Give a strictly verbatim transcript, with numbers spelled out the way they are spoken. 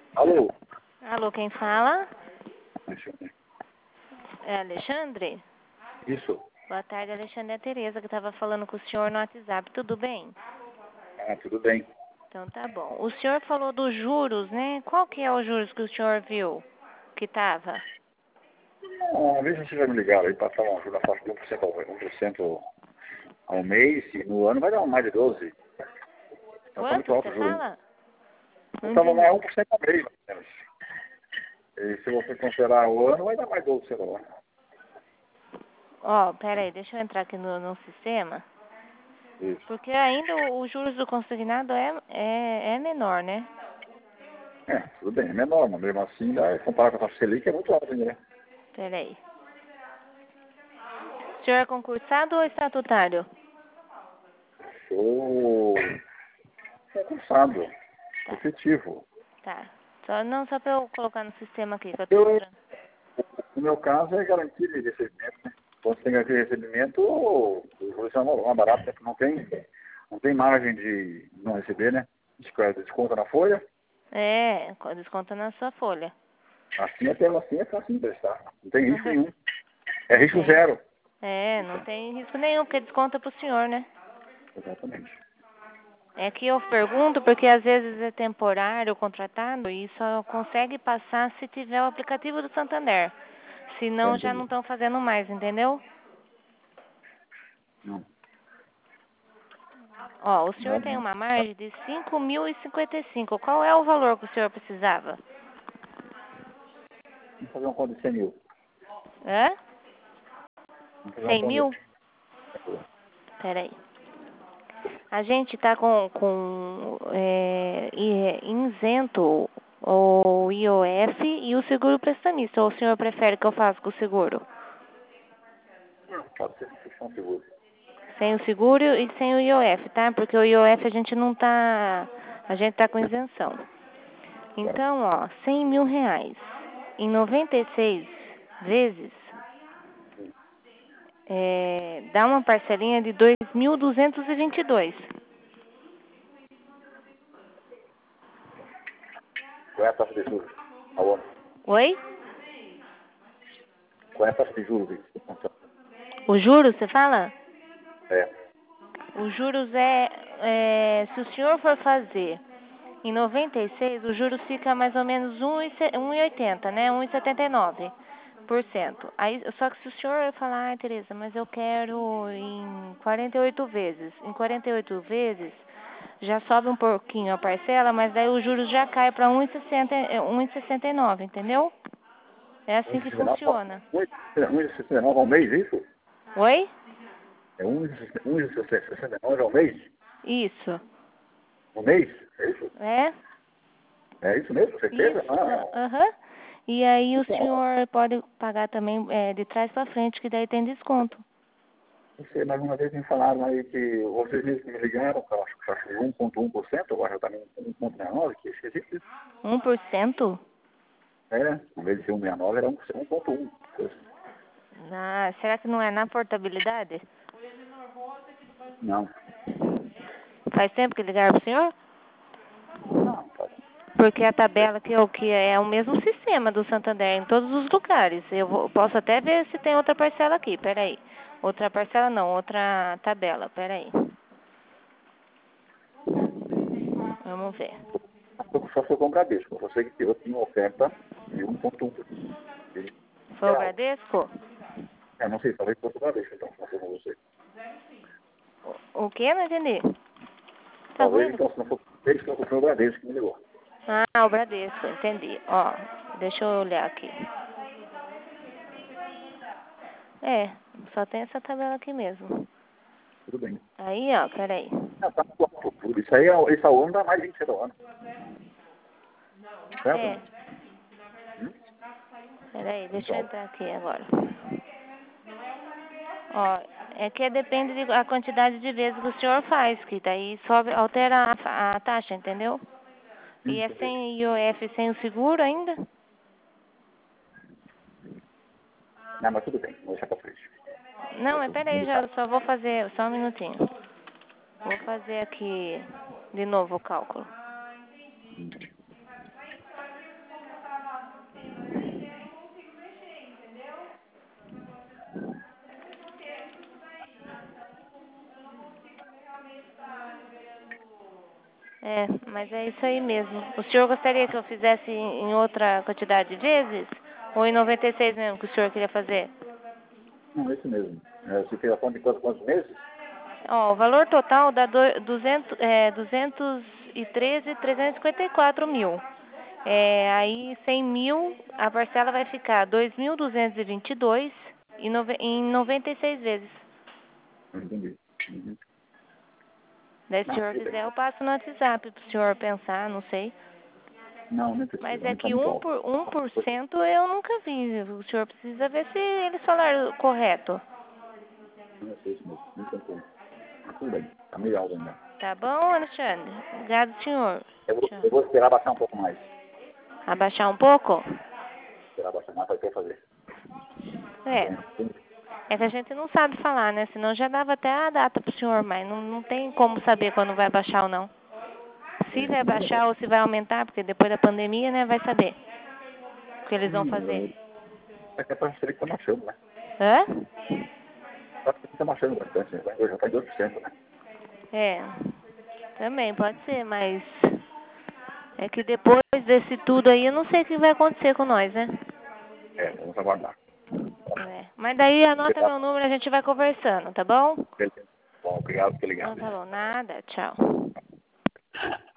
Alô? Alô, quem fala? Alexandre. É Alexandre? Isso. Boa tarde, Alexandre. É a Tereza que estava falando com o senhor no WhatsApp. Tudo bem? Ah, tudo bem. Então tá bom. O senhor falou dos juros, né? Qual que é os juros que o senhor viu que estava? Uma vez você já me ligaram aí, passar uma ajuda faixa de um por cento ao, um por cento ao mês, e no ano vai dar mais de doze. Então tá muito Quanto alto você o juro. fala? Não Então vamos lá, entendi. um por cento ao mês, mais ou menos. E se você considerar o ano, vai dar mais doze por cento ao ano. Ó, pera aí, deixa eu entrar aqui no, no sistema. Isso. Porque ainda o- os juros do consignado é, é, é menor, né? É, tudo bem, é menor, mas mesmo assim, dá, comparado com a taxa Selic, é muito alto ainda, né? Pera aí. O senhor é concursado ou estatutário? Sou concursado, Tá, efetivo. tá. Só, não, só pra eu colocar no sistema aqui, que eu tô Eu, entrando. no meu caso, é garantia de recebimento, né? Quando você tem garantia de recebimento, o juros é mais barato, né? Porque não tem, não tem margem de não receber, né? Desconta na folha, É, desconta na sua folha. assim é pela assim é fácil de emprestar. Não tem risco nenhum. É Não risco tem. zero. É, não tem risco nenhum, porque desconta pro senhor, né? Exatamente. É que eu pergunto porque às vezes é temporário, contratado, e só consegue passar se tiver o aplicativo do Santander. Já Senão já não entendi. estão fazendo mais, entendeu? Não, Ó, o senhor não, tem não. uma margem de cinco mil e cinquenta e cinco. Qual é o valor que o senhor precisava? Vamos fazer um conto de cem mil. Hã? Vamos fazer um cem conto mil? de Peraí. A gente tá com, com é, i- isento o I O F e o seguro prestamista. Ou o senhor prefere que eu faça com o seguro? Pode ser instituição segura. Sem o seguro e sem o I O F, tá? Porque o I O F a gente não tá... A gente tá com isenção. Certo. Então, ó, cem mil reais em noventa e seis vezes é, dá uma parcelinha de dois mil duzentos e vinte e dois. Qual é a taxa de juros? Ao ano? Oi? Qual é a taxa de juros? Isso? O juros, você fala? É. Os juros é, é, se o senhor for fazer em noventa e seis, o juros fica mais ou menos um vírgula oitenta, né? um vírgula setenta e nove por cento. Aí, só que se o senhor falar, ah, Tereza, mas eu quero em quarenta e oito vezes. Em quarenta e oito vezes já sobe um pouquinho a parcela, mas daí os juros já cai para um vírgula sessenta e nove, entendeu? É assim que funciona. um vírgula sessenta e nove ao mês, isso? Oi? É um vírgula sessenta e nove ao mês? Isso. Um mês? É isso? É? É isso mesmo? Certeza? Isso, Ah, a- aham. E aí o então, senhor pode pagar também é, de trás para frente, que daí tem desconto. não sei, mais uma vez me falaram aí que vocês mesmos que me ligaram, que eu acho que acho que um vírgula um por cento, agora já está em um vírgula sessenta e nove, que esquisito isso. Um por cento? É, em vez de ser um vírgula sessenta e nove, era um vírgula um. Ah, será que não é na portabilidade? Não, Faz tempo que ligaram pro senhor? não, pode. Porque a tabela que, eu, que é o mesmo sistema do Santander em todos os lugares. Eu vou, posso até ver se tem outra parcela aqui, peraí. Outra parcela não, outra tabela, peraí. Vamos ver. Só se eu comprar Bradesco. Você que eu tinha uma oferta de um vírgula um Foi o real. Bradesco? É, não sei, talvez fosse o Bradesco, então, se não for com você. O, o quê? Não entendi. Tá Talvez, ruim? então, se não for com eles, então foi o Bradesco que me ligou. Ah, o Bradesco, entendi. Ó, deixa eu olhar aqui. É, só tem essa tabela aqui mesmo. Tudo bem. Aí, ó, peraí. Ah, tá no tudo. Isso aí, é- esse ao ano dá mais de vinte por cento ao ano. Certo? É, Hum? peraí, Muito deixa eu alto. entrar aqui agora. Ó, é que depende da quantidade de vezes que o senhor faz, que daí sobe, altera a, a taxa, entendeu? Hum, E é entendi. sem I O F, sem o seguro ainda? Não, mas tudo bem. Vou deixar pra frente. Não, Eu mas tô peraí, muito já caro. só vou fazer, só um minutinho. Vou fazer aqui de novo o cálculo. Hum. É, mas é isso aí mesmo. O senhor gostaria que eu fizesse em outra quantidade de vezes? Ou em noventa e seis mesmo que o senhor queria fazer? Não, esse mesmo. É, você fez a conta de quantos, quantos meses? Ó, o valor total dá do, duzentos, é, duzentos e treze, trezentos e cinquenta e quatro mil. É, aí cem mil, a parcela vai ficar dois mil duzentos e vinte e dois em, nove, em noventa e seis vezes. Não entendi. Uhum. Daí se o Não, senhor tudo bem. quiser eu passo no WhatsApp pro senhor pensar, não sei. Não, nem precisa, Mas não é está que muito um alto. por, um por cento eu nunca vi. O senhor precisa ver se eles falaram correto. Não é isso mesmo, não tem como. Mas tudo bem, está meio alto ainda. Tá bom, Alexandre? Obrigado, senhor. Eu vou, Tchau. eu vou esperar baixar um pouco mais. Abaixar um pouco? Esperar baixar mais para o que eu fazer. Tá É. bem? Sim. É que a gente não sabe falar, né? Senão já dava até a data pro senhor, mas não, não tem como saber quando vai baixar ou não. Se É, vai não, baixar ou se vai aumentar, porque depois da pandemia, né, vai saber o que eles vão fazer. hum, é que é para ser que está baixando, né? Hã? Só que está baixando bastante, né? Já está em dois por cento, né? É, também pode ser, mas é que depois desse tudo aí, eu não sei o que vai acontecer com nós, né? É, vamos aguardar. É. Mas daí anota Obrigado, meu número e a gente vai conversando, tá bom? bom, obrigado por ter Então ligado. tá bom, nada, tchau.